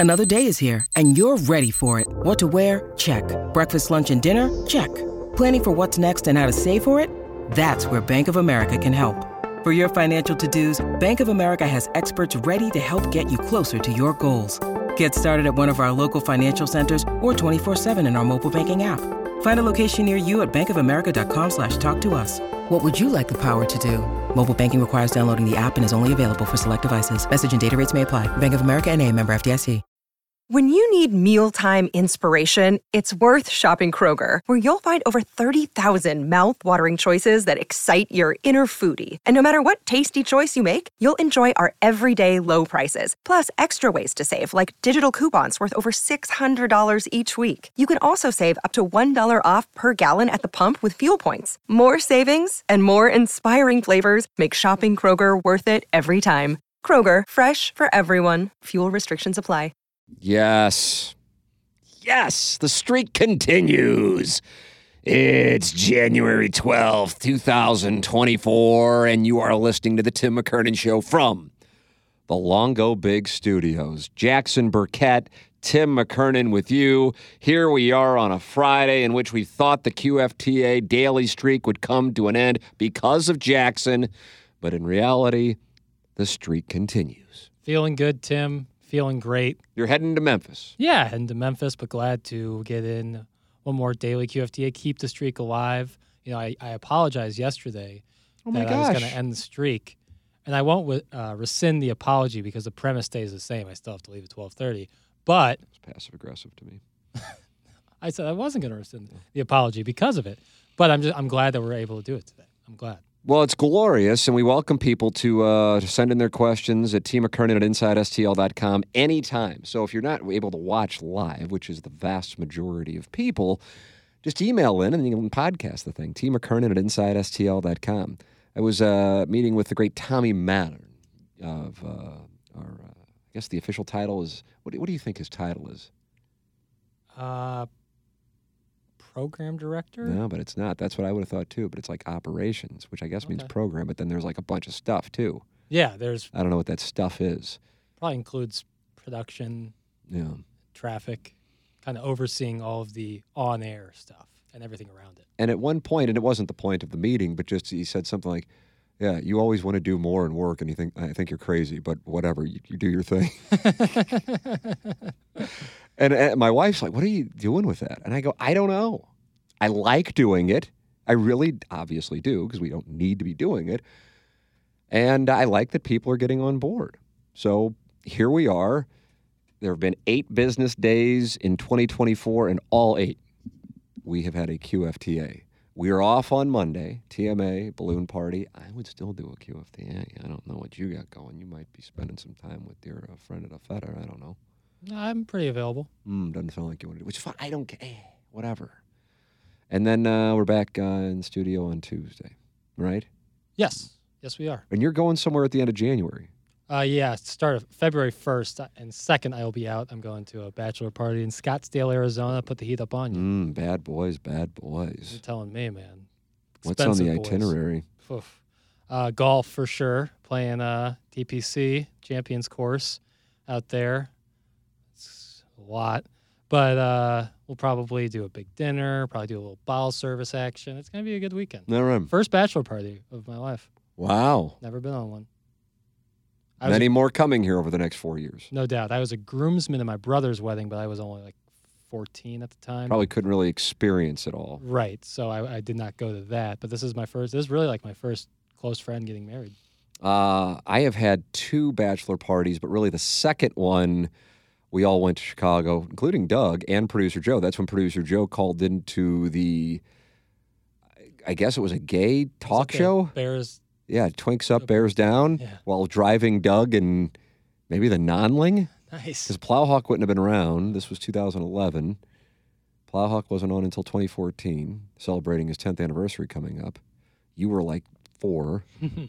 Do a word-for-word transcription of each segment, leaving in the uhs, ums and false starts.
Another day is here, and you're ready for it. What to wear? Check. Breakfast, lunch, and dinner? Check. Planning for what's next and how to save for it? That's where Bank of America can help. For your financial to-dos, Bank of America has experts ready to help get you closer to your goals. Get started at one of our local financial centers or twenty-four seven in our mobile banking app. Find a location near you at bankofamerica.com slash talk to us. What would you like the power to do? Mobile banking requires downloading the app and is only available for select devices. Message and data rates may apply. Bank of America N A, member F D I C. When you need mealtime inspiration, it's worth shopping Kroger, where you'll find over thirty thousand mouth-watering choices that excite your inner foodie. And no matter what tasty choice you make, you'll enjoy our everyday low prices, plus extra ways to save, like digital coupons worth over six hundred dollars each week. You can also save up to one dollar off per gallon at the pump with fuel points. More savings and more inspiring flavors make shopping Kroger worth it every time. Kroger, fresh for everyone. Fuel restrictions apply. Yes. Yes, the streak continues. It's January twelfth, twenty twenty-four, and you are listening to the Tim McKernan Show from the Longo Big Studios. Jackson Burkett, Tim McKernan with you. Here we are on a Friday in which we thought the Q F T A daily streak would come to an end because of Jackson, but in reality, the streak continues. Feeling good, Tim. Feeling great. You're heading to Memphis. Yeah, heading to Memphis, but glad to get in one more daily Q F T A, keep the streak alive. You know, I, I apologized yesterday oh my that gosh. I was going to end the streak, and I won't uh, rescind the apology because the premise stays the same. I still have to leave at twelve thirty, but it's passive-aggressive to me. I said I wasn't going to rescind the apology because of it, but I'm just I'm glad that we're able to do it today. I'm glad. Well, it's glorious, and we welcome people to, uh, to send in their questions at T McKernan at inside S T L dot com anytime. So if you're not able to watch live, which is the vast majority of people, just email in and you can podcast the thing, T McKernan at inside S T L dot com. I was uh, meeting with the great Tommy Mattern of uh, our, uh, I guess the official title is, what do, what do you think his title is? Uh, program director? No, but it's not. That's what I would have thought too. But it's like operations, which I guess Okay. means program. But then there's like a bunch of stuff too. Yeah, there's I don't know what that stuff is. probably includes production, Yeah. traffic, kind of overseeing all of the on-air stuff and everything around it. And at one point, and it wasn't the point of the meeting, but just he said something like, "Yeah, you always want to do more and work, and you think I think you're crazy, but whatever, you, you do your thing." and, and my wife's like, "What are you doing with that?" And I go, "I don't know. I like doing it. I really, obviously, do because we don't need to be doing it. And I like that people are getting on board. So here we are. There have been eight business days in twenty twenty-four, and all eight we have had a Q F T A. We are off on Monday, T M A, balloon party. I would still do a Q F T A. I don't know what you got going. You might be spending some time with your uh, friend at a Feder. I don't know. I'm pretty available. Mm, doesn't sound like you want to do it, which is fine. I don't care. Whatever. And then uh, we're back uh, in the studio on Tuesday, right? Yes. Yes, we are. And you're going somewhere at the end of January. Uh, yeah, start of February first and second, I will be out. I'm going to a bachelor party in Scottsdale, Arizona. Put the heat up on you. Mm, bad boys, bad boys. You're telling me, man. What's on the boys. itinerary? Oof. Uh, golf for sure. Playing uh, T P C, Champions Course out there. It's a lot. But uh, we'll probably do a big dinner, probably do a little bottle service action. It's going to be a good weekend. All right. First bachelor party of my life. Wow. Never been on one. I Many was a, more coming here over the next four years. No doubt. I was a groomsman at my brother's wedding, but I was only like fourteen at the time. Probably couldn't really experience it all. Right. So I, I did not go to that. But this is my first, this is really like my first close friend getting married. Uh, I have had two bachelor parties, but really the second one, we all went to Chicago, including Doug and producer Joe. That's when producer Joe called into the, I guess it was a gay talk It's like show. the Bears. Yeah, Twinks Up, Bears Down, Yeah. while driving Doug and maybe the Nonling. Nice. Because Plowhawk wouldn't have been around. This was two thousand eleven. Plowhawk wasn't on until twenty fourteen, celebrating his tenth anniversary coming up. You were like four.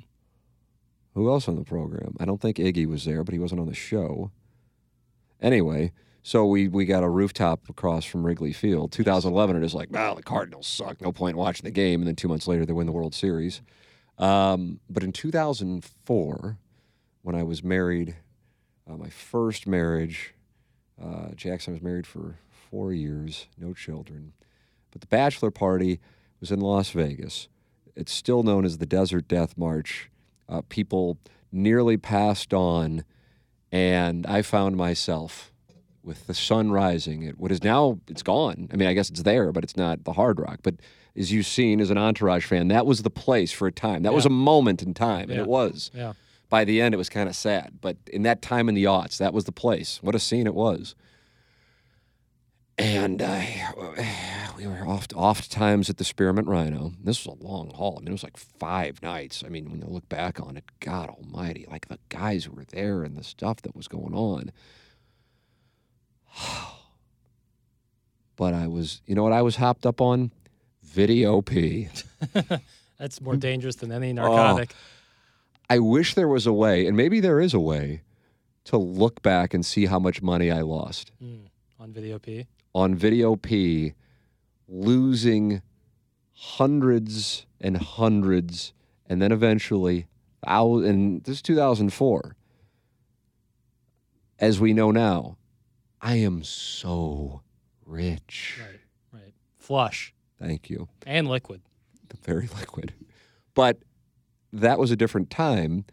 Who else on the program? I don't think Iggy was there, but he wasn't on the show. Anyway, so we, we got a rooftop across from Wrigley Field. two thousand eleven, it is like, well, the Cardinals suck. No point watching the game. And then two months later, they win the World Series. Um, but in two thousand four, when I was married, uh, my first marriage, Uh, Jackson was married for four years, no children. But the bachelor party was in Las Vegas. It's still known as the Desert Death March. Uh, people nearly passed on, and I found myself with the sun rising at what is now, it's gone. I mean, I guess it's there, but it's not the Hard Rock. But as you've seen as an Entourage fan, that was the place for a time. That Yeah. was a moment in time, and Yeah. it was. Yeah. By the end, it was kind of sad. But in that time in the aughts, that was the place. What a scene it was. And uh, we were oft, oft times at the Spearmint Rhino. This was a long haul. I mean, it was like five nights. I mean, when you look back on it, God almighty, like the guys who were there and the stuff that was going on. But I was, you know what I was hopped up on? Video P. That's more dangerous than any narcotic. I wish there was a way, and maybe there is a way, to look back and see how much money I lost. Mm. On Video P? On Video P, losing hundreds and hundreds, and then eventually, and this is two thousand four. As we know now, I am so rich. Right, right. Flush. Thank you. And liquid. Very liquid. But that was a different time,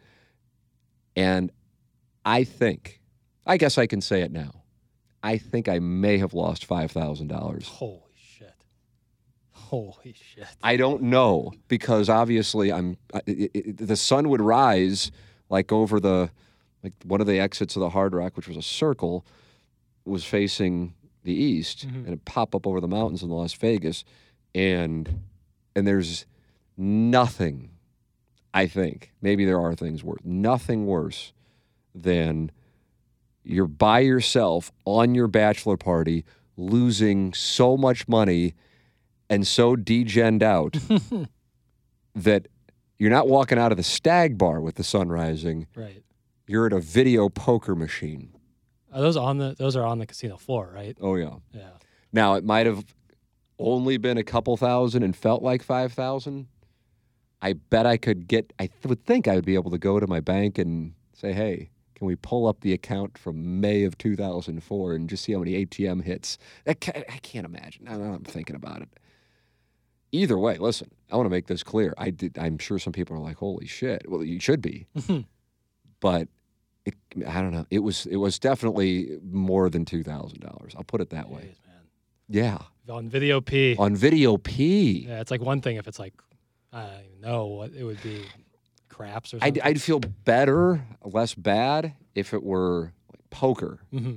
and I think, I guess I can say it now, I think I may have lost five thousand dollars. Holy shit. Holy shit. I don't know, because obviously I'm. It, it, the sun would rise like over the, like one of the exits of the Hard Rock, which was a circle, was facing the east, Mhm. and it'd pop up over the mountains in Las Vegas, and and there's nothing, I think, maybe there are things worse, nothing worse than you're by yourself on your bachelor party, losing so much money and so degened out that you're not walking out of the Stag Bar with the sun rising. Right. You're at a video poker machine. Are those on the those are on the casino floor, right? Oh, yeah. Yeah. Now, it might have only been a couple thousand and felt like five thousand. I bet I could get, I th- would think I would be able to go to my bank and say, hey, can we pull up the account from May of two thousand four and just see how many A T M hits? I can't, I can't imagine. I I'm thinking about it. Either way, listen, I want to make this clear. I did, I'm sure some people are like, holy shit. Well, you should be. But it, I don't know. It was it was definitely more than two thousand dollars. I'll put it that way. Jeez, man. Yeah. On Video P. On Video P. Yeah, it's like one thing if it's like, I don't even know what it would be, craps or I'd, something. I'd feel better, less bad, if it were like poker, Mm-hmm.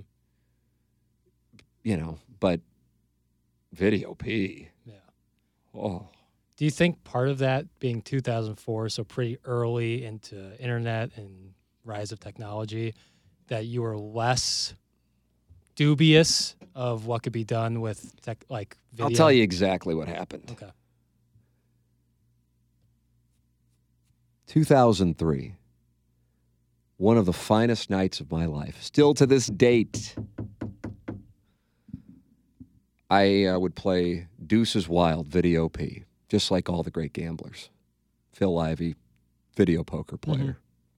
you know, but Video P. Yeah. Oh. Do you think part of that being two thousand four, so pretty early into internet and rise of technology, that you were less dubious of what could be done with tech, like video? I'll tell you exactly what happened. Okay. two thousand three, one of the finest nights of my life. Still to this date, I uh, would play Deuces Wild, Video P, just like all the great gamblers. Phil Ivey, video poker player.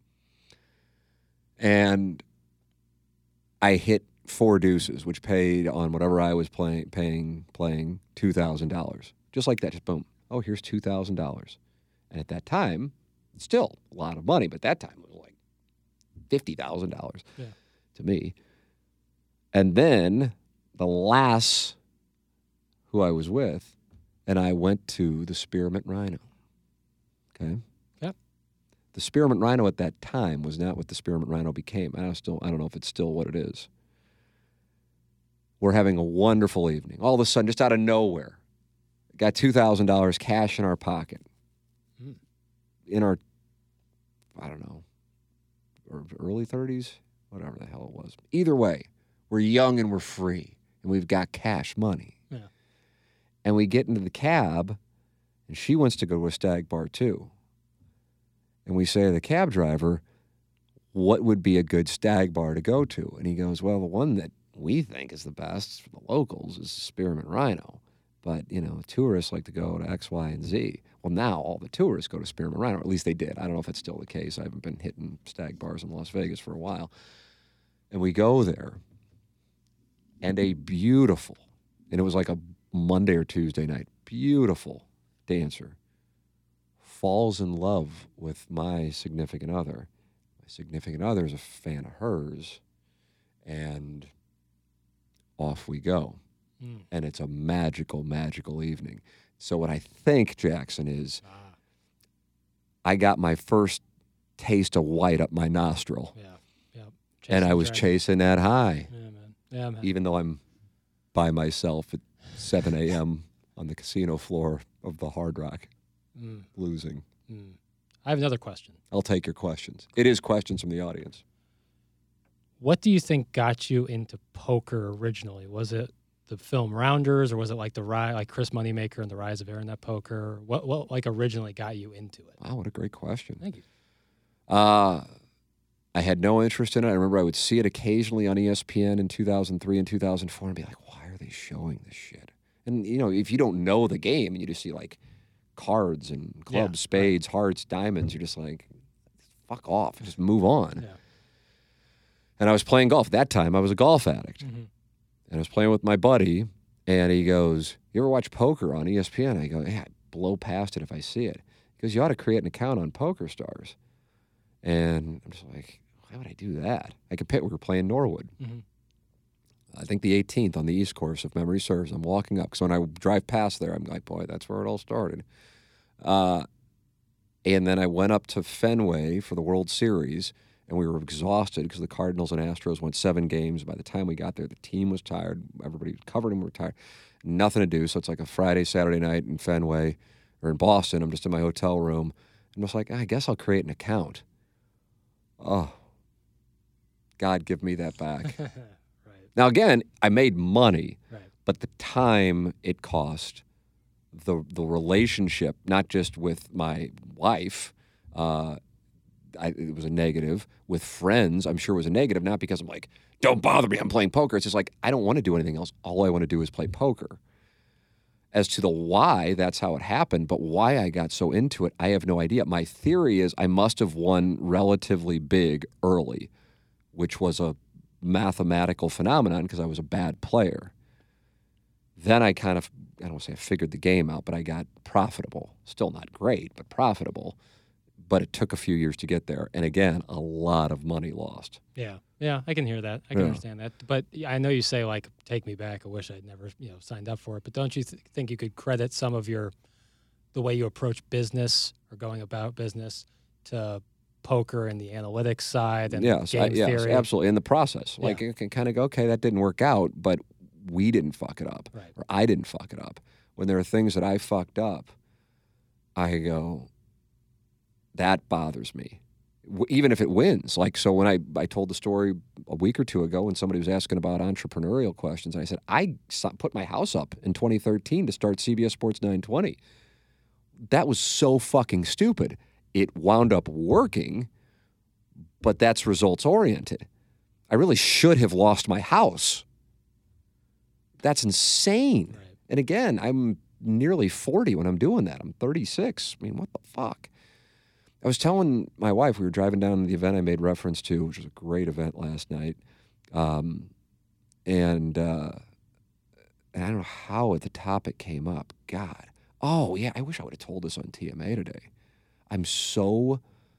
And I hit four deuces, which paid on whatever I was playing, paying, playing two thousand dollars. Just like that, just boom. Oh, here's two thousand dollars. And at that time, still a lot of money, but that time it was like fifty thousand dollars Yeah. to me. And then the lass who I was with and I went to the Spearmint Rhino. Okay? Yep. The Spearmint Rhino at that time was not what the Spearmint Rhino became. I don't, still, I don't know if it's still what it is. We're having a wonderful evening. All of a sudden, just out of nowhere, got two thousand dollars cash in our pocket. Mm. In our, I don't know, or early thirties, whatever the hell it was. Either way, we're young and we're free, and we've got cash money. Yeah. And we get into the cab, and she wants to go to a Stag Bar too. And we say to the cab driver, what would be a good Stag Bar to go to? And he goes, well, the one that we think is the best for the locals is Spearmint Rhino. But, you know, tourists like to go to X, Y, and Z. Well, now all the tourists go to Spearmint Rhino. At least they did. I don't know if it's still the case. I haven't been hitting Stag Bars in Las Vegas for a while. And we go there. and a beautiful, and it was like a Monday or Tuesday night, beautiful dancer falls in love with my significant other. My significant other is a fan of hers, and off we go. Mm. And it's a magical, magical evening. So what I think, Jackson, is Ah, I got my first taste of white up my nostril, yeah, yeah. and I Chasing was dragon. chasing that high, Yeah, man. Yeah, man. even though I'm by myself at seven a.m. on the casino floor of the Hard Rock, Mm, losing. mm. I have another question. I'll take your questions. It is questions from the audience. What do you think got you into poker originally? Was it the film Rounders, or was it like the ri- like Chris Moneymaker and the Rise of Internet Poker? What what like originally got you into it? Wow, what a great question. Thank you. Uh, I had no interest in it. I remember I would see it occasionally on E S P N in two thousand three and two thousand four and be like, why are they showing this shit? And, you know, if you don't know the game and you just see, like, cards and clubs, Yeah, spades, hearts, diamonds, you're just like, fuck off. Just move on. Yeah. And I was playing golf. That time, I was a golf addict. Mm-hmm. And I was playing with my buddy, and he goes, you ever watch poker on E S P N? I go, yeah, I blow past it if I see it. He goes, you ought to create an account on Poker Stars. And I'm just like, why would I do that? I could pick, we were playing Norwood. Mm-hmm. I think the eighteenth on the East Course, if memory serves. I'm walking up. Because when I drive past there, I'm like, boy, that's where it all started. Uh, and then I went up to Fenway for the World Series, and we were exhausted because the Cardinals and Astros went seven games. By the time we got there, the team was tired. Everybody was covered and we were tired. Nothing to do. So it's like a Friday, Saturday night in Fenway or in Boston. I'm just in my hotel room. I'm just like, I guess I'll create an account. Oh, God, give me that back. Right. Now, again, I made money, Right. but the time it cost, the the relationship, not just with my wife, uh, I, it was a negative. With friends, I'm sure it was a negative, not because I'm like, don't bother me, I'm playing poker. It's just like, I don't want to do anything else. All I want to do is play poker. As to the why, that's how it happened, but why I got so into it, I have no idea. My theory is I must have won relatively big early, which was a mathematical phenomenon because I was a bad player. Then I kind of, I don't want to say I figured the game out, but I got profitable. Still not great, but profitable. But it took a few years to get there. And again, a lot of money lost. Yeah. Yeah, I can hear that. I can Yeah. understand that. But yeah, I know you say, like, take me back. I wish I'd never, you know, signed up for it. But don't you th- think you could credit some of your, the way you approach business or going about business to poker and the analytics side and yes, game I, yes, theory? absolutely. In the process. Like, Yeah. you can kind of go, okay, that didn't work out, but we didn't fuck it up. Right. Or I didn't fuck it up. When there are things that I fucked up, I go, that bothers me. W- Even if it wins. Like, so when I, I told the story a week or two ago when somebody was asking about entrepreneurial questions, and I said, I s- put my house up in twenty thirteen to start C B S Sports nine twenty. That was so fucking stupid. It wound up working, but that's results oriented. I really should have lost my house. That's insane. Right. And again, I'm nearly forty when I'm doing that. I'm thirty-six. I mean, what the fuck? I was telling my wife, we were driving down to the event I made reference to, which was a great event last night. Um, and, uh, and I don't know how the topic came up. God. Oh, yeah, I wish I would have told this on T M A today. I'm so,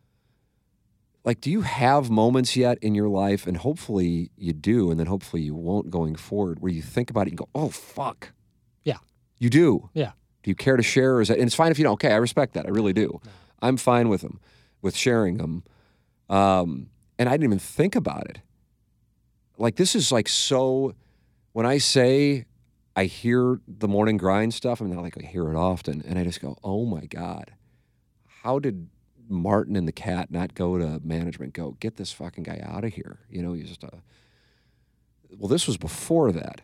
like, do you have moments yet in your life, and hopefully you do, and then hopefully you won't going forward, where you think about it and go, oh, fuck. Yeah. You do. Yeah. Do you care to share? Or is that, and it's fine if you don't. Okay, I respect that. I really do. No. I'm fine with them, with sharing them. Um, and I didn't even think about it. Like, this is like so, when I say I hear the morning grind stuff, I'm not like I hear it often, and I just go, oh my God, how did Martin and the cat not go to management, go, get this fucking guy out of here? You know, he's just a, well, this was before that.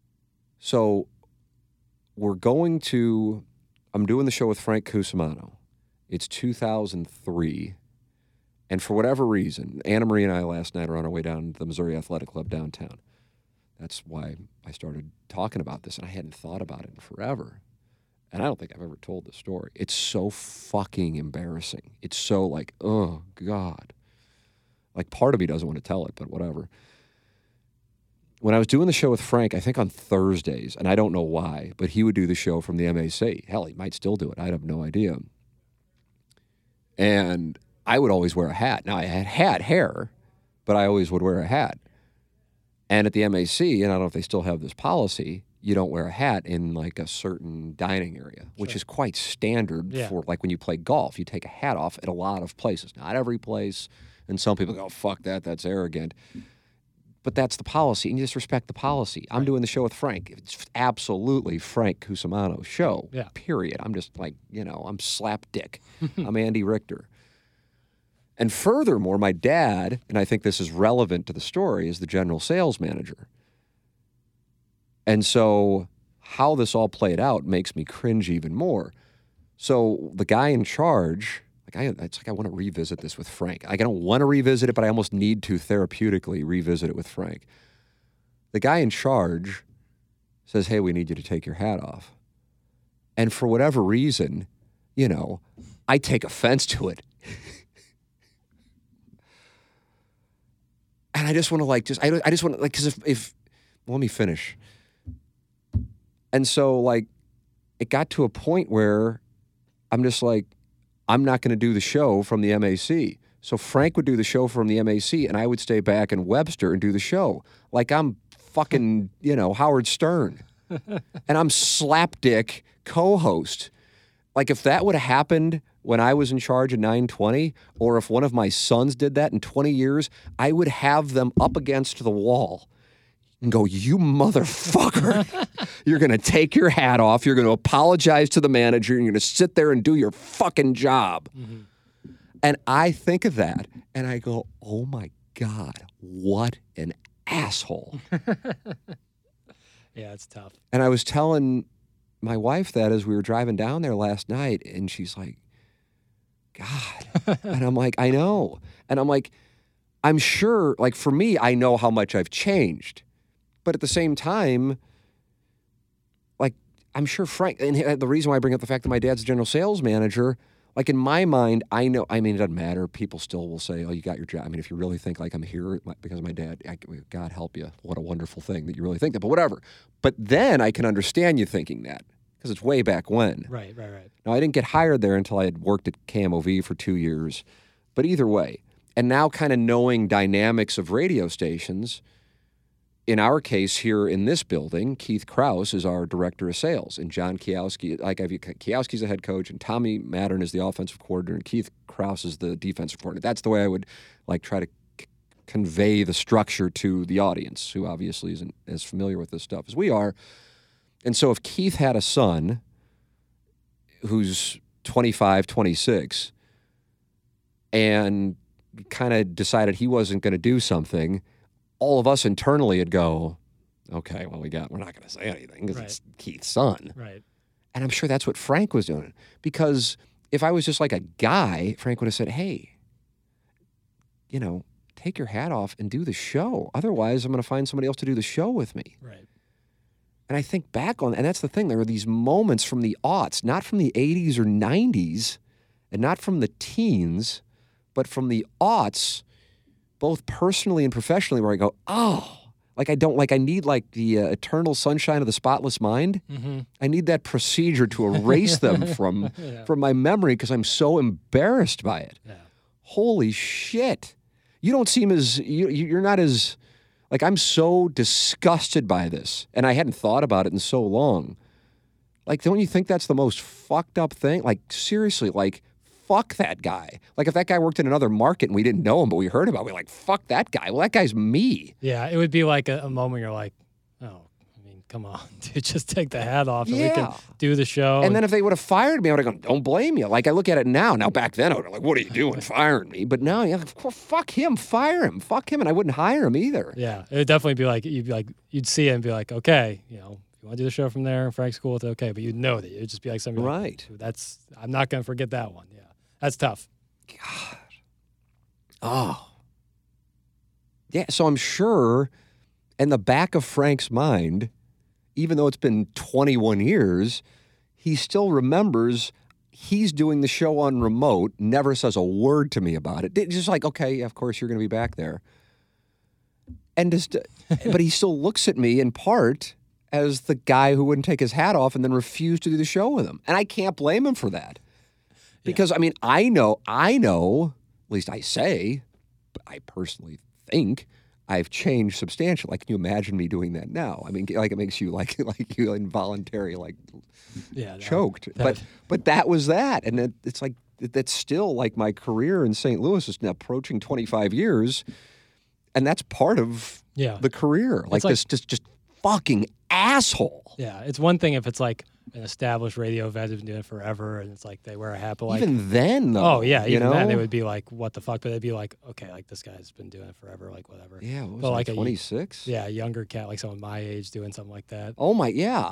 So we're going to, I'm doing the show with Frank Cusimano. It's two thousand three, and for whatever reason, Anna Marie and I last night are on our way down to the Missouri Athletic Club downtown. That's why I started talking about this, and I hadn't thought about it in forever. And I don't think I've ever told the story. It's so fucking embarrassing. It's so like, oh, God. Like, part of me doesn't want to tell it, but whatever. when I was doing the show with Frank, I think on Thursdays, and I don't know why, but he would do the show from the M A C. Hell, he might still do it. I have no idea. And I would always wear a hat. Now, I had, had hair, but I always would wear a hat. And at the M A C, and I don't know if they still have this policy, you don't wear a hat in like a certain dining area, which Sure. is quite standard Yeah. for like when you play golf. You take a hat off at a lot of places. Not every place. And some people go, fuck that, that's arrogant. But that's the policy, and you just respect the policy. I'm doing the show with Frank. It's absolutely Frank Cusimano's show, Yeah. period. I'm just like, you know, I'm slapdick. I'm Andy Richter. And furthermore, my dad, and I think this is relevant to the story, is the general sales manager. And so how this all played out makes me cringe even more. So the guy in charge... Like I, it's like I want to revisit this with Frank. Like I don't want to revisit it, but I almost need to therapeutically revisit it with Frank. The guy in charge says, hey, we need you to take your hat off. And for whatever reason, you know, I take offense to it. And I just want to like, just, I, I just want to like, because if, if, well, let me finish. And so like, it got to a point where I'm just like, I'm not going to do the show from the M A C. So Frank would do the show from the M A C, and I would stay back in Webster and do the show. Like I'm fucking, you know, Howard Stern. And I'm slapdick co-host. Like if that would have happened when I was in charge of nine twenty, or if one of my sons did that in twenty years, I would have them up against the wall and go, you motherfucker, you're going to take your hat off, you're going to apologize to the manager, and you're going to sit there and do your fucking job. Mm-hmm. And I think of that, and I go, oh my God, what an asshole. Yeah, it's tough. And I was telling my wife that as we were driving down there last night, and she's like, God. And I'm like, I know. And I'm like, I'm sure, like for me, I know how much I've changed. But at the same time, like, I'm sure Frank, and the reason why I bring up the fact that my dad's a general sales manager, like in my mind, I know, I mean, it doesn't matter. People still will say, oh, you got your job. I mean, if you really think like I'm here because of my dad, I, God help you. What a wonderful thing that you really think that, but whatever. But then I can understand you thinking that because it's way back when. Right, right, right. Now, I didn't get hired there until I had worked at K M O V for two years. But either way, and now kind of knowing dynamics of radio stations, in our case here in this building, Keith Krause is our director of sales, and John Kiowski, like I've, Kiowski's the head coach, and Tommy Mattern is the offensive coordinator, and Keith Krause is the defensive coordinator. That's the way I would like try to c- convey the structure to the audience, who obviously isn't as familiar with this stuff as we are. And so if Keith had a son who's twenty-five, twenty-six, and kind of decided he wasn't going to do something, all of us internally would go, okay, well, we got, we're not going to say anything because Right. it's Keith's son. Right. And I'm sure that's what Frank was doing. Because if I was just like a guy, Frank would have said, hey, you know, take your hat off and do the show. Otherwise, I'm going to find somebody else to do the show with me. Right. And I think back on, and that's the thing, there were these moments from the aughts, not from the eighties or nineties, and not from the teens, but from the aughts, both personally and professionally, where I go, oh, like I don't, like I need like the uh, eternal sunshine of the spotless mind. Mm-hmm. I need that procedure to erase them from, Yeah. from my memory because I'm so embarrassed by it. Yeah. Holy shit. You don't seem as, you, you're not as, like I'm so disgusted by this. And I hadn't thought about it in so long. Like, don't you think that's the most fucked up thing? Like, seriously, like, fuck that guy. Like, if that guy worked in another market and we didn't know him, but we heard about it, we're like, fuck that guy. Well, that guy's me. Yeah, it would be like a, a moment you're like, oh, I mean, come on, dude, just take the hat off and we can Yeah. do the show. And then if they would have fired me, I would have gone, don't blame you. Like, I look at it now. Now, back then, I would have like, what are you doing firing me? But now, yeah, of course, fuck him, fire him. Fuck him, and I wouldn't hire him either. yeah, it would definitely be like, you'd be like, you'd see it and be like, okay, you know, if you want to do the show from there, Frank's cool with it, okay, but you'd know that. It'd just be like something like, Right. "Dude, that's, I'm not going to forget that one. Yeah, that's tough. God. Oh. Yeah, so I'm sure in the back of Frank's mind, even though it's been twenty-one years, he still remembers he's doing the show on remote, never says a word to me about it. It's just like, okay, of course you're going to be back there. And just, but he still looks at me in part as the guy who wouldn't take his hat off and then refused to do the show with him. And I can't blame him for that. Because, yeah. I mean, I know, I know, at least I say, but I personally think I've changed substantially. Like, can you imagine me doing that now? I mean, like, it makes you, like, like you involuntary, like, yeah, that, choked. That, but but that was that. And it, it's like, that's still, like, my career in Saint Louis is now approaching twenty-five years. And that's part of yeah. the career. Like, like this just, just fucking asshole. Yeah, it's one thing if it's like an established radio vet who's been doing it forever and it's like they wear a hat, but like... Even then, though. Oh, yeah, even you know? then they would be like, what the fuck? But they'd be like, okay, like this guy's been doing it forever, like whatever. Yeah, what was but it, like twenty-six? A, yeah, a younger cat, like someone my age doing something like that. Oh, my, yeah.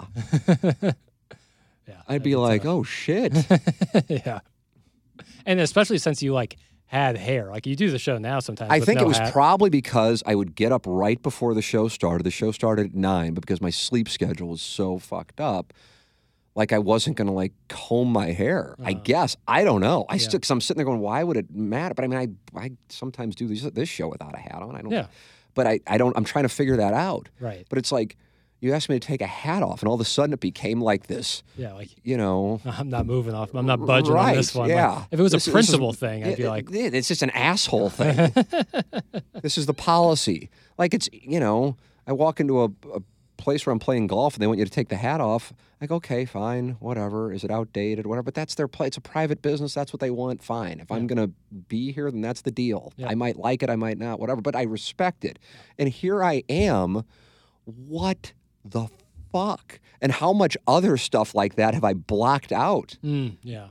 yeah. I'd be like, tough. oh, shit. yeah. And especially since you like... had hair. Like you do the show now sometimes. I with think no it was hat. probably because I would get up right before the show started. The show started at nine, but because my sleep schedule was so fucked up, like I wasn't going to like comb my hair. Uh, I guess. I don't know. I yeah. still, because I'm sitting there going, why would it matter? But I mean, I I sometimes do this, this show without a hat on. I don't yeah. But I, I don't, I'm trying to figure that out. Right. But it's like, you asked me to take a hat off, and all of a sudden it became like this. Yeah, like you know, I'm not moving off. I'm not budging right, on this one. Yeah, like, if it was this, a principle is, thing, I'd it, be like, it, it's just an asshole thing. This is the policy. Like it's you know, I walk into a, a place where I'm playing golf, and they want you to take the hat off. Like okay, fine, whatever. Is it outdated, whatever? But that's their play. It's a private business. That's what they want. Fine. If yeah. I'm gonna be here, then that's the deal. Yeah. I might like it, I might not, whatever. But I respect it. And here I am. What the fuck? And how much other stuff like that have I blocked out? Mm, yeah.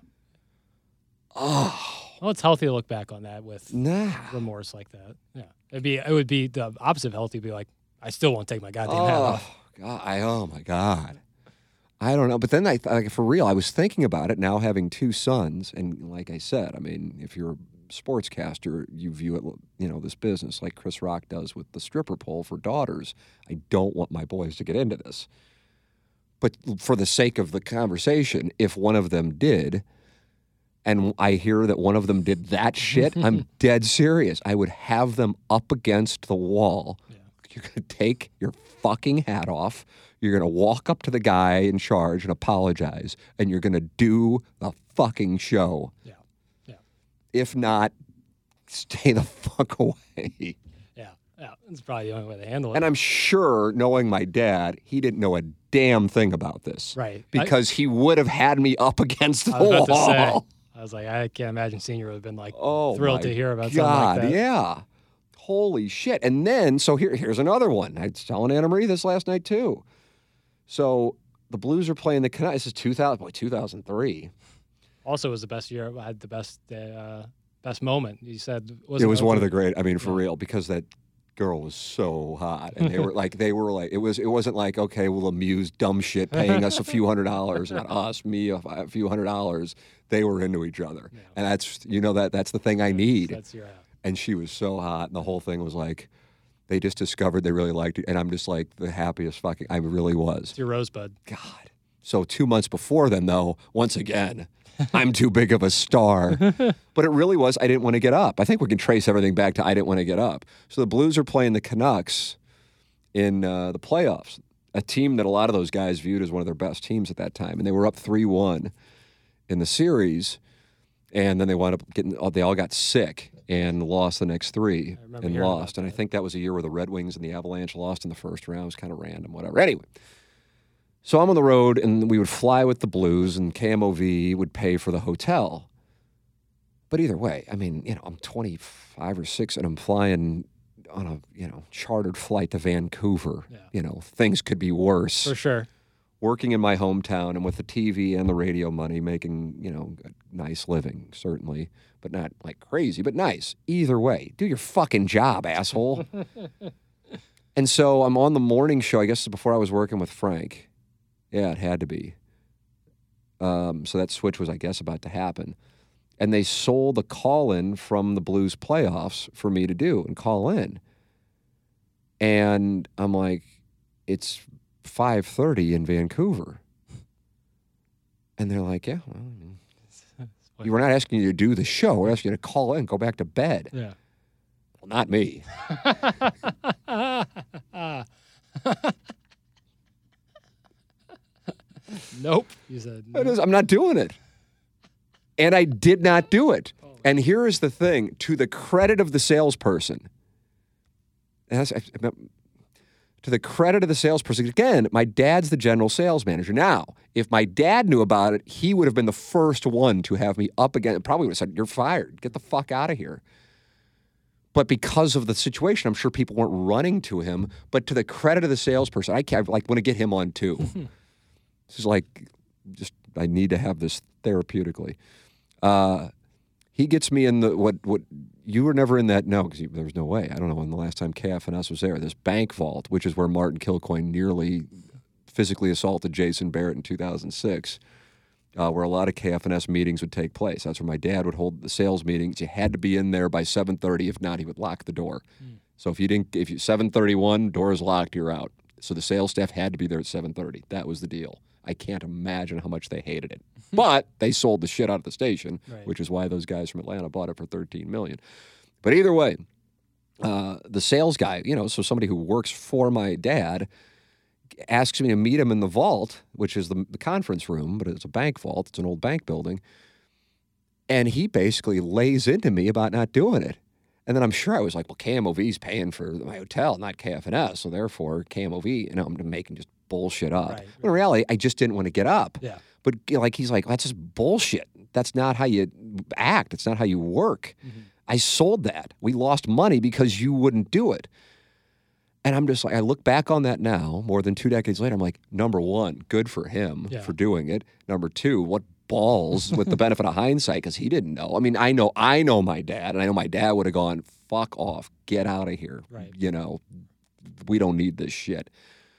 Oh. Well, it's healthy to look back on that with nah. remorse like that. Yeah. It'd be, it would be the opposite of healthy. It'd be like, I still won't take my goddamn oh, hat off. God, I, oh, my God. I don't know. But then, I like, for real, I was thinking about it now having two sons. And like I said, I mean, if you're a sportscaster, you view it, you know, this business like Chris Rock does with the stripper pole for daughters. I don't want my boys to get into this. But for the sake of the conversation, if one of them did, and I hear that one of them did that shit, I'm dead serious. I would have them up against the wall. Yeah. You're going to take your fucking hat off. You're going to walk up to the guy in charge and apologize, and you're going to do the fucking show. Yeah. Yeah. If not, stay the fuck away. Yeah. Yeah. It's probably the only way to handle it. And I'm sure, knowing my dad, he didn't know a damn thing about this. Right. Because I, he would have had me up against the I was about wall. To say, I was like, I can't imagine Senior would have been like oh, thrilled to hear about God, something like that. Yeah. Holy shit. And then, so here, here's another one. I was telling Anna Marie this last night, too. So the Blues are playing the Canucks. This is two thousand, boy, two thousand three. Also, it was the best year. I had the best uh, best moment. You said it was one of the great. I mean, for yeah. real, because that girl was so hot, and they were like, they were like, it was. It wasn't like, okay, we'll amuse dumb shit, paying us a few hundred dollars, not us, me, a, a few hundred dollars. They were into each other, yeah. and that's you know that that's the thing I need. That's your. And she was so hot, and the whole thing was like. They just discovered they really liked it, and I'm just like the happiest fucking, I really was. It's your rosebud. God. So two months before then, though, once again, I'm too big of a star. But it really was, I didn't want to get up. I think we can trace everything back to I didn't want to get up. So the Blues are playing the Canucks in uh, the playoffs, a team that a lot of those guys viewed as one of their best teams at that time. And they were up three one in the series, and then they wound up getting, they all got sick. And lost the next three and lost. And I think that was a year where the Red Wings and the Avalanche lost in the first round. It was kind of random, whatever. Anyway, so I'm on the road, and we would fly with the Blues, and K M O V would pay for the hotel. But either way, I mean, you know, I'm twenty-five or six, and I'm flying on a, you know, chartered flight to Vancouver. Yeah. You know, things could be worse. For sure. Working in my hometown and with the T V and the radio money, making, you know, a nice living, certainly. But not like crazy, but nice. Either way, do your fucking job, asshole. And so I'm on the morning show, I guess before I was working with Frank. Yeah, it had to be. Um, so that switch was, I guess, about to happen. And they sold a call-in from the Blues playoffs for me to do and call in. And I'm like, it's five thirty in Vancouver. And they're like, yeah, well, you we're not asking you to do the show. We're asking you to call in, go back to bed. Yeah. not me. Nope. You said It no. is- I'm not doing it. And I did not do it. And here is the thing, to the credit of the salesperson, as I- to the credit of the salesperson, again, my dad's the general sales manager. Now, if my dad knew about it, he would have been the first one to have me up again. Probably would have said, you're fired. Get the fuck out of here. But because of the situation, I'm sure people weren't running to him. But to the credit of the salesperson, I can't, like, want to get him on too. This is like, just, I need to have this therapeutically. Uh, he gets me in the, what, what, you were never in that, no, because there was no way. I don't know when the last time K F N S was there. This bank vault, which is where Martin Kilcoyne nearly physically assaulted Jason Barrett in two thousand six, uh, where a lot of K F N S meetings would take place. That's where my dad would hold the sales meetings. You had to be in there by seven thirty. If not, he would lock the door. Mm. So if you didn't, if you, seven thirty-one, door is locked, you're out. So the sales staff had to be there at seven thirty. That was the deal. I can't imagine how much they hated it. But they sold the shit out of the station, right, which is why those guys from Atlanta bought it for thirteen million dollars. But either way, uh, the sales guy, you know, so somebody who works for my dad asks me to meet him in the vault, which is the, the conference room, but it's a bank vault. It's an old bank building. And he basically lays into me about not doing it. And then I'm sure I was like, well, K M O V's paying for my hotel, not K F N S. So therefore, K M O V, you know, I'm making just bullshit up. Right, right. But in reality, I just didn't want to get up. Yeah. But like he's like, that's just bullshit. That's not how you act. It's not how you work. Mm-hmm. I sold that. We lost money because you wouldn't do it. And I'm just like, I look back on that now, more than two decades later, I'm like, number one, good for him yeah. for doing it. Number two, what balls with the benefit of hindsight, because he didn't know. I mean, I know, I know my dad, and I know my dad would have gone, fuck off, get out of here. Right. You know, we don't need this shit.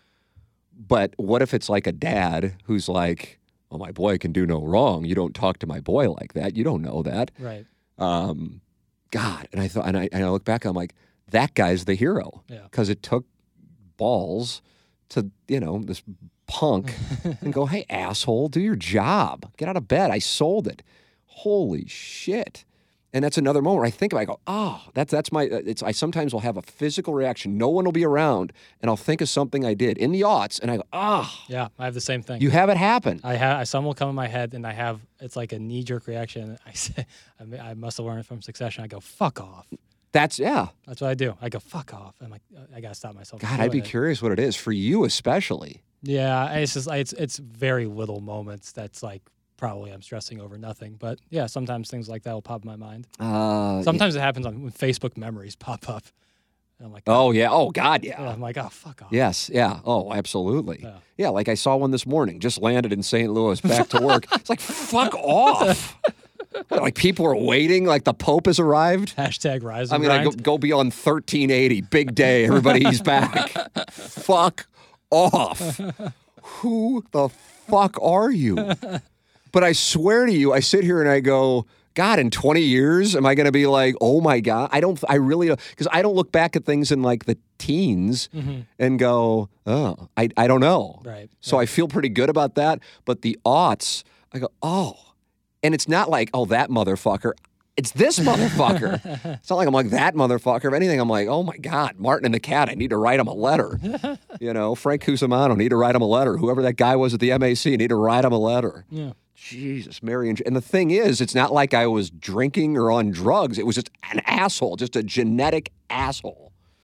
But what if it's like a dad who's like, well, my boy can do no wrong. You don't talk to my boy like that. You don't know that. Right. Um, God. And I thought, and I, and I look back, I'm like, that guy's the hero. Yeah. Because it took balls to, you know, this punk and go, hey, asshole, do your job. Get out of bed. I sold it. Holy shit. And that's another moment where I think about it, I go, oh, that's that's my, it's, I sometimes will have a physical reaction. No one will be around, and I'll think of something I did in the aughts, and I go, ah. Oh, yeah, I have the same thing. You have it happen. I have, some will come in my head, and I have, it's like a knee-jerk reaction. I say, I, mean, I must have learned from Succession. I go, fuck off. That's, yeah. That's what I do. I go, fuck off. I'm like, I got to stop myself. God, I'd be it. curious what it is, for you especially. Yeah, it's just, it's, it's very little moments that's like, probably I'm stressing over nothing. But yeah, sometimes things like that will pop in my mind. Uh, sometimes yeah. it happens on when Facebook memories pop up. And I'm like, oh, oh yeah. Oh, God, yeah. yeah. I'm like, oh, fuck off. Yes, yeah. Oh, absolutely. Yeah. yeah, like I saw one this morning, just landed in Saint Louis, back to work. It's like, fuck off. Like people are waiting, like the Pope has arrived. Hashtag rise I'm going to go, go be on thirteen eighty. Big day. Everybody's back. Fuck off. Who the fuck are you? But I swear to you, I sit here and I go, God, in twenty years, am I going to be like, oh my God? I don't, I really don't, because I don't look back at things in like the teens mm-hmm. and go, oh, I, I don't know. Right. So right. I feel pretty good about that. But the aughts, I go, oh. And it's not like, oh, that motherfucker. It's this motherfucker. It's not like I'm like that motherfucker. If anything, I'm like, oh my God, Martin and the Cat, I need to write him a letter. You know, Frank Cusimano, need to write him a letter. Whoever that guy was at the M A C, need to write him a letter. Yeah. Jesus, Mary. And, and the thing is, it's not like I was drinking or on drugs. It was just an asshole, just a genetic asshole.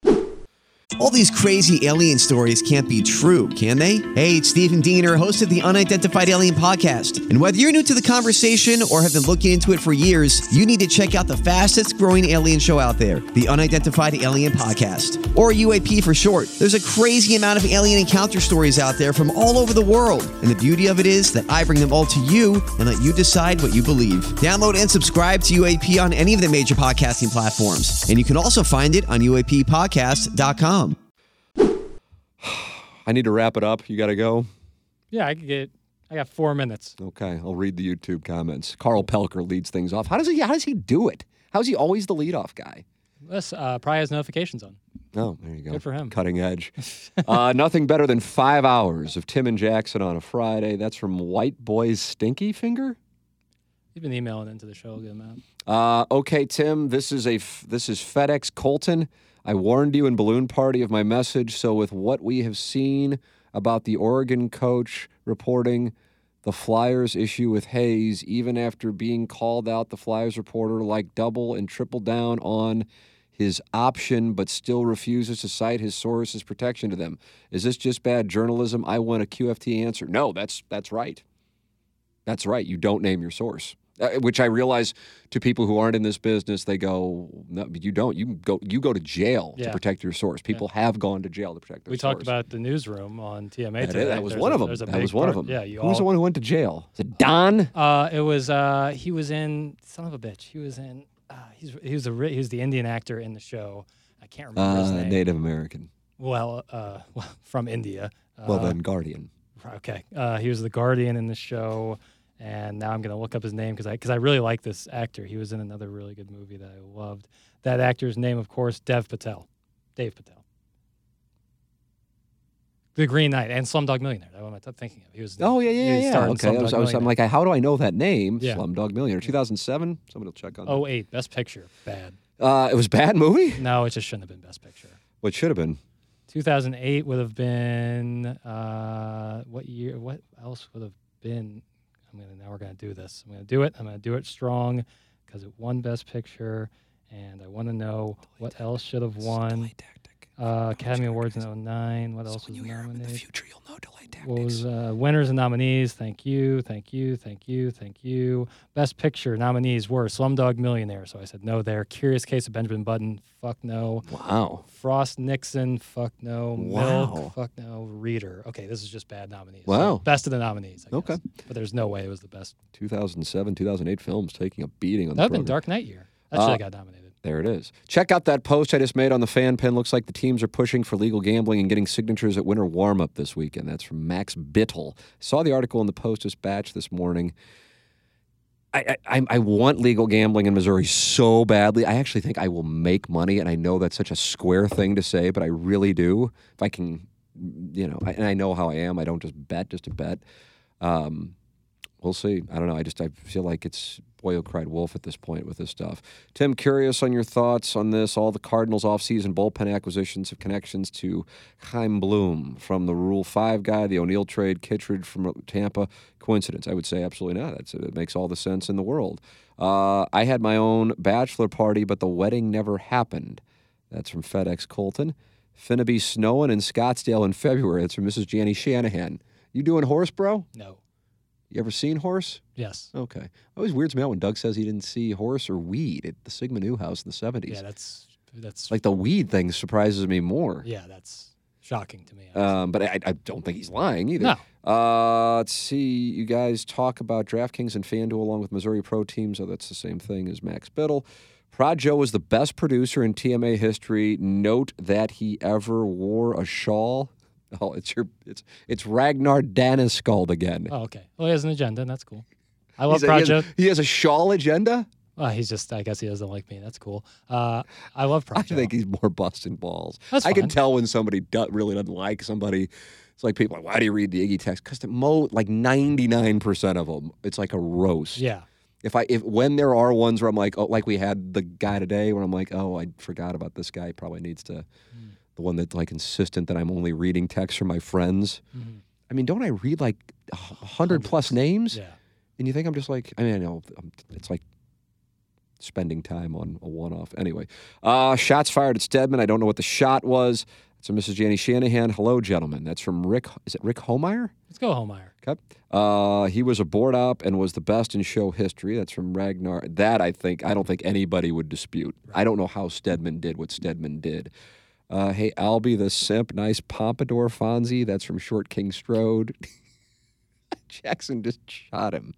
All these crazy alien stories can't be true, can they? Hey, it's Stephen Diener, host of the Unidentified Alien Podcast. And whether you're new to the conversation or have been looking into it for years, you need to check out the fastest growing alien show out there, the Unidentified Alien Podcast, or U A P for short. There's a crazy amount of alien encounter stories out there from all over the world. And the beauty of it is that I bring them all to you and let you decide what you believe. Download and subscribe to U A P on any of the major podcasting platforms. And you can also find it on U A P podcast dot com. I need to wrap it up. You got to go? Yeah, I could get. I got four minutes. Okay, I'll read the YouTube comments. Carl Pelker leads things off. How does he? How does he do it? How is he always the leadoff guy? This uh, probably has notifications on. Oh, there you go. Good for him. Cutting edge. uh, nothing better than five hours of Tim and Jackson on a Friday. That's from White Boy's Stinky Finger. You've been emailing into the show a good amount. Uh, okay, Tim, this is a f- this is FedEx Colton. I warned you in Balloon Party of my message. So with what we have seen about the Oregon coach reporting the Flyers issue with Hayes, even after being called out, the Flyers reporter like double and triple down on his option, but still refuses to cite his source's protection to them. Is this just bad journalism? I want a Q F T answer. No, that's that's right. That's right. You don't name your source. Uh, which I realize to people who aren't in this business, they go, no, you don't. You go you go to jail Yeah. to protect your source. People Yeah. have gone to jail to protect their We source. talked about the newsroom on T M A that, today. that was There's one a- of them. there's a That big was one of part- them. Yeah, you Who was all, the one who went to jail? Is it Don? Uh, it was uh, he was in son of a bitch. He was in uh, he's he was the ri- he was the Indian actor in the show. I can't remember his Uh, name. Native American. Well, uh, well, from India. Uh, Well, then Guardian. Okay. Uh, he was the Guardian in the show, and now I'm going to look up his name because I because I really like this actor. He was in another really good movie that I loved. That actor's name, of course, Dev Patel. Dave Patel. The Green Knight and Slumdog Millionaire. That's what I'm thinking of. He was. Oh, yeah, yeah, he yeah. starred in Okay. I was, Slumdog I was, I'm Millionaire. like, how do I know that name? Yeah. Slumdog Millionaire. two thousand seven? Somebody will check on that. oh eight, Best Picture. Bad. Uh, it was a bad movie? No, it just shouldn't have been Best Picture. What should have been? two thousand eight would have been uh, what year? What else would have been? I'm gonna now we're gonna do this. I'm gonna do it. I'm gonna do it strong because it won Best Picture, and I want to know what else should have won. Uh, Academy Awards in oh nine. What else was nominated? future, you'll know delay tactics. What was uh, winners and nominees? Thank you, thank you, thank you, thank you. Best Picture nominees were Slumdog Millionaire. So I said no there. Curious Case of Benjamin Button. Fuck no. Wow. Frost Nixon. Fuck no. Wow. Milk. Fuck no. Reader. Okay, this is just bad nominees. Wow. So best of the nominees. I Okay. guess. But there's no way it was the best. two thousand seven, two thousand eight films taking a beating on That the would have been program. Dark Knight year. That should Uh, have got nominated. There it is. Check out that post I just made on the fan pin. Looks like the teams are pushing for legal gambling and getting signatures at winter warm-up this weekend. That's from Max Bittel. Saw the article in the Post-Dispatch this morning. I, I, I want legal gambling in Missouri so badly. I actually think I will make money, and I know that's such a square thing to say, but I really do. If I can, you know, I, and I know how I am. I don't just bet just to bet. Um, we'll see. I don't know. I just I feel like it's boy who cried wolf at this point with this stuff. Tim, curious on your thoughts on this. All the Cardinals offseason bullpen acquisitions have connections to Chaim Bloom from the Rule five guy, the O'Neill trade, Kittredge from Tampa. Coincidence? I would say absolutely not. That's, it makes all the sense in the world. Uh, I had my own bachelor party, but the wedding never happened. That's from FedEx Colton. Finna be snowing in Scottsdale in February. That's from Missus Janny Shanahan. You doing horse, bro? No. You ever seen horse? Yes. Okay. Always weirds me out when Doug says he didn't see horse or weed at the Sigma Newhouse in the seventies. Yeah, that's that's Like the weed thing surprises me more. yeah, that's shocking to me. Um, but I, I don't think he's lying either. No. Uh, let's see. You guys talk about DraftKings and FanDuel along with Missouri Pro Teams. Oh, that's the same thing as Max Biddle. Projo was the best producer in T M A history. Note that he ever wore a shawl. Oh, it's your it's it's Ragnar Daniskald again. Oh, okay. Well, he has an agenda, and that's cool. I love He's a- he, has, Projo. he has a shawl agenda. Well, he's just, I guess he doesn't like me. That's cool. Uh, I love I Projo. think he's more busting balls. That's I can fine. tell when somebody do, really doesn't like somebody. It's like people are like, why do you read the Iggy text? Because mo like ninety-nine percent of them, it's like a roast. Yeah. If I if when there are ones where I'm like, oh, like we had the guy today where I'm like, oh, I forgot about this guy. He probably needs to, Mm. the one that's like insistent that I'm only reading texts from my friends. Mhm. I mean, don't I read like a hundred plus names? Yeah. And you think I'm just like, I mean, I know um, it's like spending time on a one-off. Anyway, uh, shots fired at Stedman. I don't know what the shot was. It's from Missus Janny Shanahan. Hello, gentlemen. That's from Rick. Is it Rick Homeyer? Let's go, Homeyer. Okay. Uh, he was a board op and was the best in show history. That's from Ragnar. That I think I don't think anybody would dispute. I don't know how Stedman did what Stedman did. Uh, hey, Albie the simp, nice pompadour, Fonzie. That's from Short King Strode. Jackson just shot him.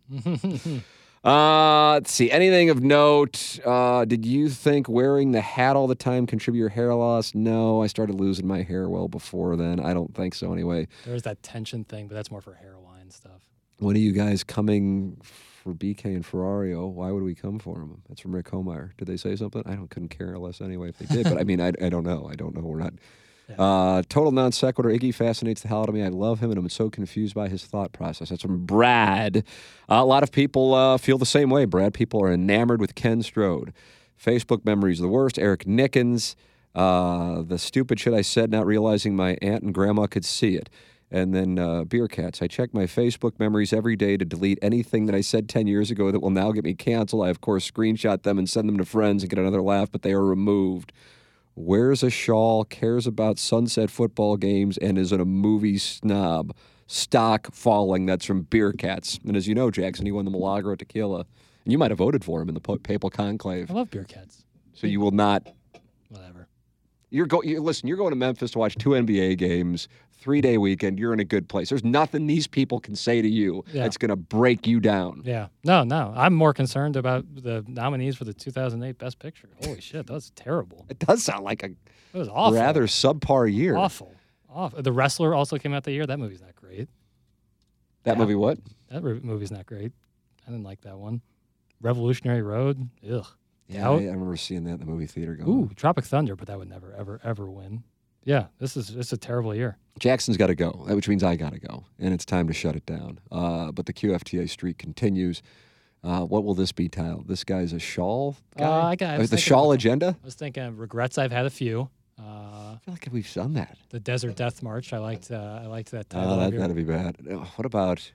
Uh, let's see. Anything of note? Uh, did you think wearing the hat all the time contribute your hair loss? No, I started losing my hair well before then. I don't think so anyway. There was that tension thing, but that's more for hairline stuff. When are you guys coming for B K and Ferrario? Why would we come for them? That's from Rick Homeyer. Did they say something? I don't couldn't care less anyway if they did. But I mean, I, I don't know. I don't know. We're not Yeah. Uh, total non sequitur. Iggy fascinates the hell out of me. I love him, and I'm so confused by his thought process. That's from Brad. Uh, a lot of people uh, feel the same way, Brad. People are enamored with Ken Strode. Facebook memories are the worst. Eric Nickens. Uh, the stupid shit I said, not realizing my aunt and grandma could see it. And then uh, Beer Cats. I check my Facebook memories every day to delete anything that I said ten years ago that will now get me canceled. I, of course, screenshot them and send them to friends and get another laugh, but they are removed. Wears a shawl, cares about sunset football games, and is a movie snob. Stock falling. That's from Beer Cats. And as you know, Jackson, he won the Milagro Tequila. And you might have voted for him in the Papal Conclave. I love Beer Cats. So you will not... Whatever. You're go. You, listen, you're going to Memphis to watch two N B A games, three-day weekend. You're in a good place. There's nothing these people can say to you Yeah. that's going to break you down. Yeah. No, no. I'm more concerned about the nominees for the two thousand eight Best Picture. Holy shit, that was terrible. It does sound like a It was awful. rather subpar year. Awful. Awful. The Wrestler also came out that year. That movie's not great. That Yeah. movie, what? That re- movie's not great. I didn't like that one. Revolutionary Road. Ugh. Yeah, I, Out. I remember seeing that in the movie theater. Going, Ooh, Tropic Thunder, but that would never, ever, ever win. Yeah, this is it's a terrible year. Jackson's got to go, which means I got to go, and it's time to shut it down. Uh, but the Q F T A streak continues. Uh, what will this be, Tyler? This guy's a shawl guy? Uh, I got- I Uh, was the thinking shawl about that. agenda? I was thinking of regrets. I've had a few. Uh, I feel like we've done that. the Desert Death March. I liked. Uh, I liked that title. Oh, of that, your- that'd be bad. Uh, What about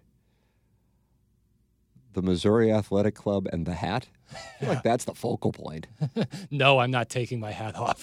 the Missouri Athletic Club and the hat? I feel like that's the focal point. No, I'm not taking my hat off.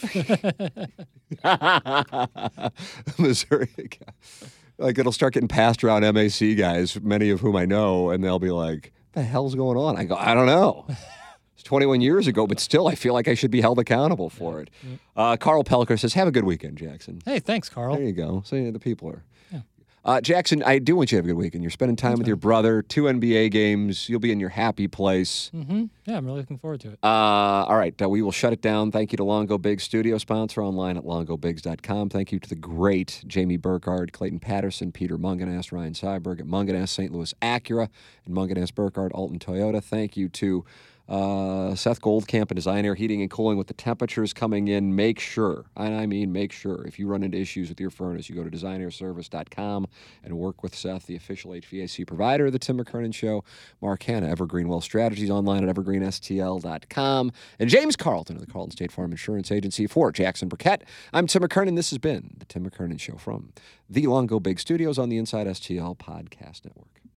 Missouri. Like, it'll start getting passed around M A C guys, many of whom I know, and they'll be like, the hell's going on? I go, I don't know. It's twenty-one years ago, but still, I feel like I should be held accountable for it. Uh, Carl Pelker says, have a good weekend, Jackson. Hey, thanks, Carl. There you go. So the people are. Uh, Jackson, I do want you to have a good weekend. You're spending time with your brother, two N B A games. You'll be in your happy place. Mm-hmm. Yeah, I'm really looking forward to it. Uh, all right, uh, we will shut it down. Thank you to Longo Biggs Studio Sponsor online at longo bigs dot com. Thank you to the great Jamie Burkhardt, Clayton Patterson, Peter Munganast, Ryan Seiberg at Munganast Saint Louis Acura, and Munganast Burkhardt Alton Toyota. Thank you to uh, Seth Goldcamp and Design Air Heating and Cooling. With the temperatures coming in, make sure, and I mean make sure, if you run into issues with your furnace, you go to design air service dot com and work with Seth, the official H V A C provider of the Tim McKernan Show. Mark Hanna, Evergreen Wealth Strategies, online at evergreen s t l dot com. And James Carlton of the Carlton State Farm Insurance Agency for Jackson Burkett. I'm Tim McKernan. This has been the Tim McKernan Show from the Longo Big Studios on the Inside S T L Podcast Network.